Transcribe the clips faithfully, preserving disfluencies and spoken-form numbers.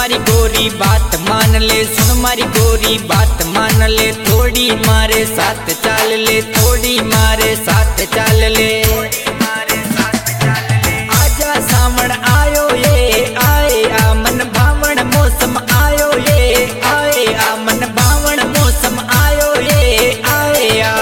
मारी गोरी बात मान ले, सुन मारी गोरी बात मान ले, थोड़ी मारे साथ चाल ले, थोड़ी मारे साथ चाल ले। आजा सावण आयो ये आए आ मन भावण मौसम आयो ये आए आ मन भावण मौसम आयो ये आए आ।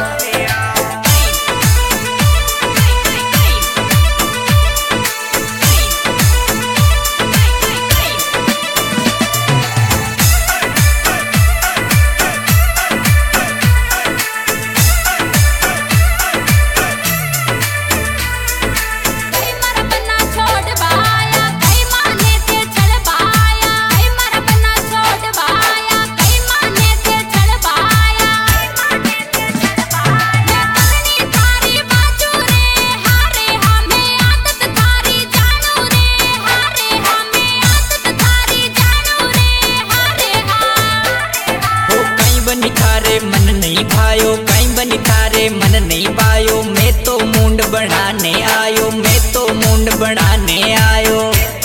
मन नहीं भायो कहीं बनी थारे मन नहीं भायो, मैं तो मुंड बढ़ाने आयो, मैं तो मुंड बढ़ाने आयो।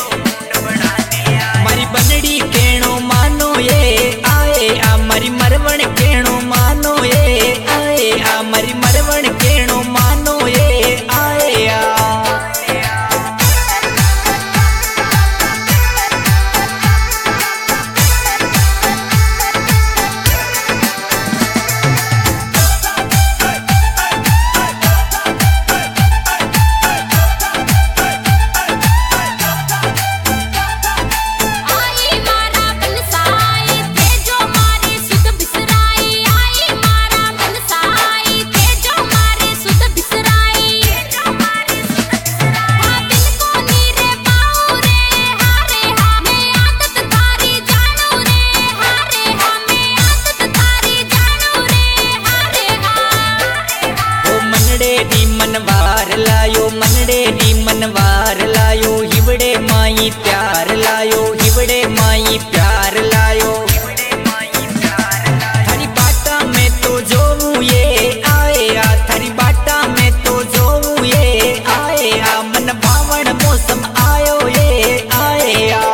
मारी बनड़ी केणो मानो ये आए आ मारी मरवण केणो मानो ये आए आ मारी मरवण केणो मानो ये आए आ। मनवार लायो मनड़े री मनवार लायो, हिवड़े माई प्यार लायो, हिवड़े माई प्यार लायो। थारी बाटा में तो जोऊ ये आए आ, थारी बाटा में तो जोऊ ये आए आ मन भावण मौसम आयो ये आए आ।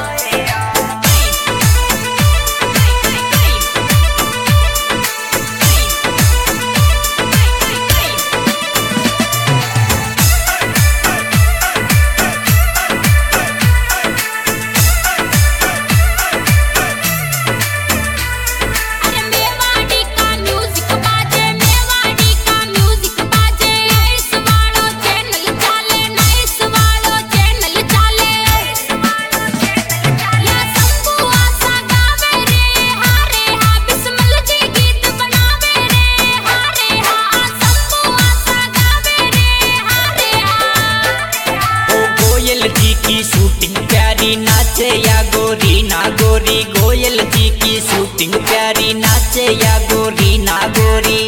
जी की शूटिंग प्यारी नाचे या गोरी ना गोरी, गोयल जी की शूटिंग प्यारी नाचे या गोरी ना गोरी।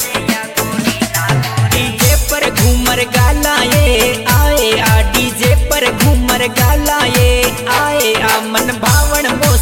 डीजे पर घूमर गाला ये आए आ, डीजे पर घूमर गाला ये आए आ मन भावण